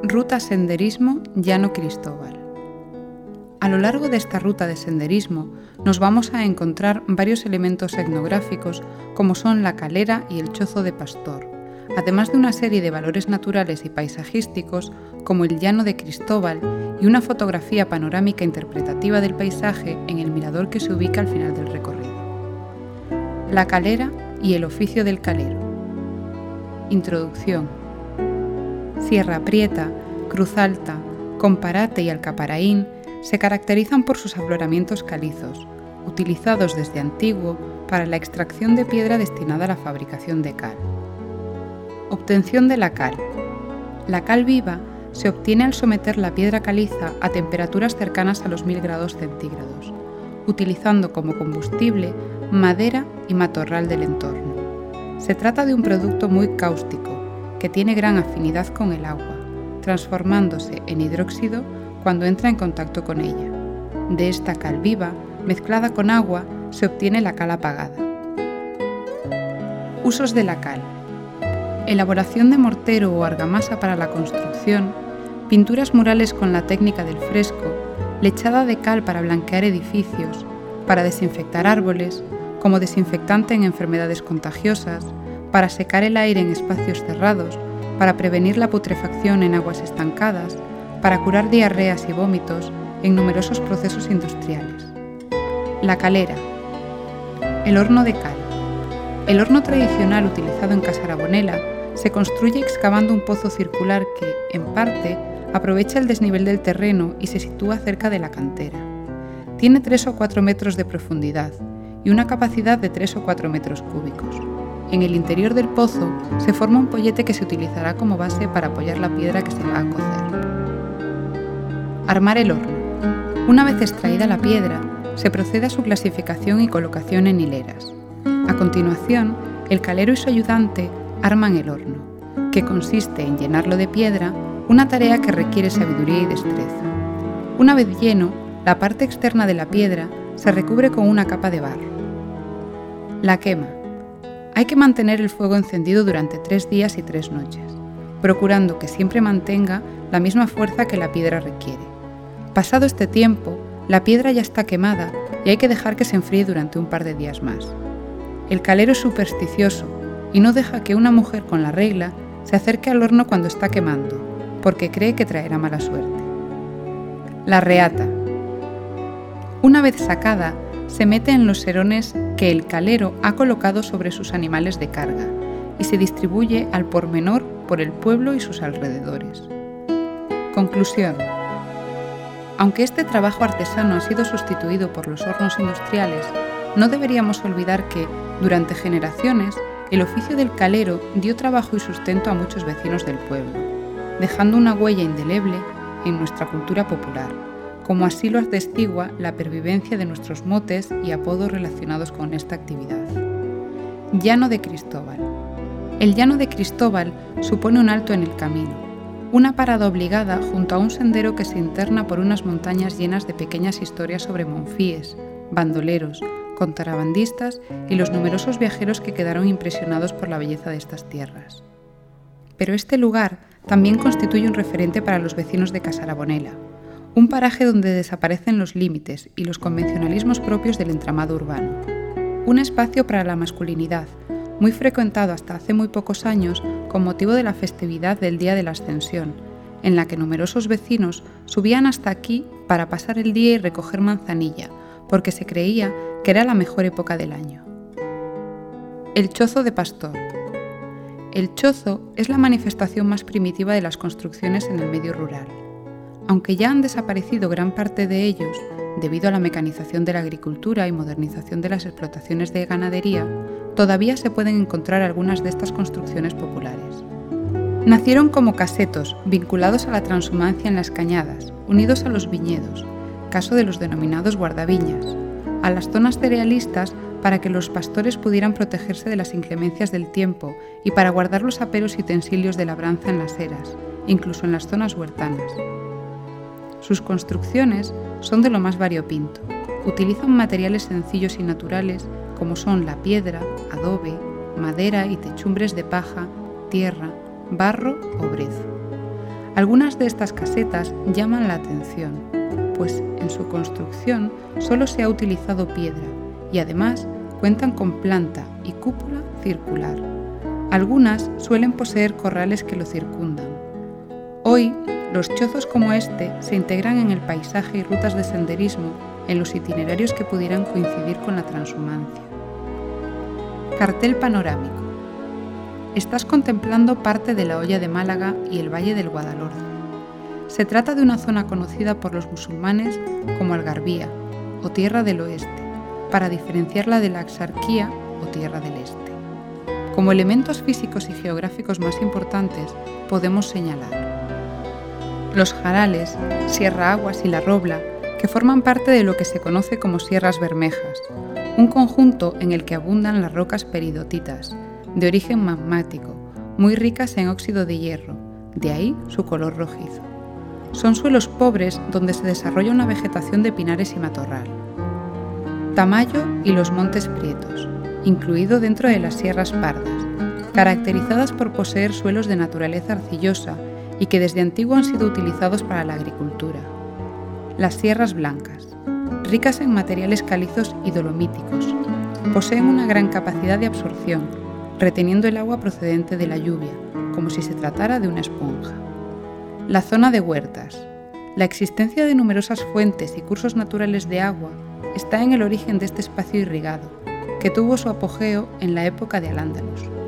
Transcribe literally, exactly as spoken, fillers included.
Ruta Senderismo Llano Cristóbal. A lo largo de esta ruta de senderismo nos vamos a encontrar varios elementos etnográficos como son la calera y el chozo de pastor, además de una serie de valores naturales y paisajísticos como el llano de Cristóbal y una fotografía panorámica interpretativa del paisaje en el mirador que se ubica al final del recorrido. La calera y el oficio del calero. Introducción. Sierra Prieta, Cruz Alta, Comparate y Alcaparaín se caracterizan por sus afloramientos calizos, utilizados desde antiguo para la extracción de piedra destinada a la fabricación de cal. Obtención de la cal. La cal viva se obtiene al someter la piedra caliza a temperaturas cercanas a los mil grados centígrados, utilizando como combustible madera y matorral del entorno. Se trata de un producto muy cáustico, que tiene gran afinidad con el agua, transformándose en hidróxido cuando entra en contacto con ella. De esta cal viva, mezclada con agua, se obtiene la cal apagada. Usos de la cal. Elaboración de mortero o argamasa para la construcción, pinturas murales con la técnica del fresco, lechada de cal para blanquear edificios, para desinfectar árboles, como desinfectante en enfermedades contagiosas, para secar el aire en espacios cerrados, para prevenir la putrefacción en aguas estancadas, para curar diarreas y vómitos en numerosos procesos industriales. La calera. El horno de cal. El horno tradicional utilizado en Casa Arbonela se construye excavando un pozo circular que, en parte, aprovecha el desnivel del terreno y se sitúa cerca de la cantera. Tiene tres o cuatro metros de profundidad y una capacidad de tres o cuatro metros cúbicos. En el interior del pozo se forma un pollete que se utilizará como base para apoyar la piedra que se va a cocer. Armar el horno. Una vez extraída la piedra, se procede a su clasificación y colocación en hileras. A continuación, el calero y su ayudante arman el horno, que consiste en llenarlo de piedra, una tarea que requiere sabiduría y destreza. Una vez lleno, la parte externa de la piedra se recubre con una capa de barro. La quema. Hay que mantener el fuego encendido durante tres días y tres noches, procurando que siempre mantenga la misma fuerza que la piedra requiere. Pasado este tiempo, la piedra ya está quemada y hay que dejar que se enfríe durante un par de días más. El calero es supersticioso y no deja que una mujer con la regla se acerque al horno cuando está quemando, porque cree que traerá mala suerte. La reata. Una vez sacada, se mete en los serones que el calero ha colocado sobre sus animales de carga y se distribuye al por menor por el pueblo y sus alrededores. Conclusión. Aunque este trabajo artesano ha sido sustituido por los hornos industriales, no deberíamos olvidar que, durante generaciones, el oficio del calero dio trabajo y sustento a muchos vecinos del pueblo, dejando una huella indeleble en nuestra cultura popular, como así lo atestigua la pervivencia de nuestros motes y apodos relacionados con esta actividad. Llano de Cristóbal. El llano de Cristóbal supone un alto en el camino, una parada obligada junto a un sendero que se interna por unas montañas llenas de pequeñas historias sobre monfíes, bandoleros, contrabandistas y los numerosos viajeros que quedaron impresionados por la belleza de estas tierras. Pero este lugar también constituye un referente para los vecinos de Casa Arbonela, un paraje donde desaparecen los límites y los convencionalismos propios del entramado urbano. Un espacio para la masculinidad, muy frecuentado hasta hace muy pocos años con motivo de la festividad del Día de la Ascensión, en la que numerosos vecinos subían hasta aquí para pasar el día y recoger manzanilla, porque se creía que era la mejor época del año. El chozo de pastor. El chozo es la manifestación más primitiva de las construcciones en el medio rural. Aunque ya han desaparecido gran parte de ellos, debido a la mecanización de la agricultura y modernización de las explotaciones de ganadería, todavía se pueden encontrar algunas de estas construcciones populares. Nacieron como casetos vinculados a la transhumancia en las cañadas, unidos a los viñedos, caso de los denominados guardaviñas, a las zonas cerealistas para que los pastores pudieran protegerse de las inclemencias del tiempo y para guardar los aperos y utensilios de labranza en las eras, incluso en las zonas huertanas. Sus construcciones son de lo más variopinto. Utilizan materiales sencillos y naturales como son la piedra, adobe, madera y techumbres de paja, tierra, barro o brezo. Algunas de estas casetas llaman la atención, pues en su construcción solo se ha utilizado piedra y además cuentan con planta y cúpula circular. Algunas suelen poseer corrales que lo circundan. Hoy, los chozos como este se integran en el paisaje y rutas de senderismo en los itinerarios que pudieran coincidir con la transhumancia. Cartel panorámico. Estás contemplando parte de la Hoya de Málaga y el Valle del Guadalhorce. Se trata de una zona conocida por los musulmanes como Algarvía o Tierra del Oeste, para diferenciarla de la Axarquía o Tierra del Este. Como elementos físicos y geográficos más importantes podemos señalar los jarales, Sierra Aguas y La Robla, que forman parte de lo que se conoce como Sierras Bermejas, un conjunto en el que abundan las rocas peridotitas, de origen magmático, muy ricas en óxido de hierro, de ahí su color rojizo. Son suelos pobres donde se desarrolla una vegetación de pinares y matorral. Tamayo y los Montes Prietos, incluido dentro de las Sierras Pardas, caracterizadas por poseer suelos de naturaleza arcillosa y que desde antiguo han sido utilizados para la agricultura. Las Sierras Blancas, ricas en materiales calizos y dolomíticos, poseen una gran capacidad de absorción, reteniendo el agua procedente de la lluvia, como si se tratara de una esponja. La zona de huertas. La existencia de numerosas fuentes y cursos naturales de agua está en el origen de este espacio irrigado, que tuvo su apogeo en la época de Al-Ándalus.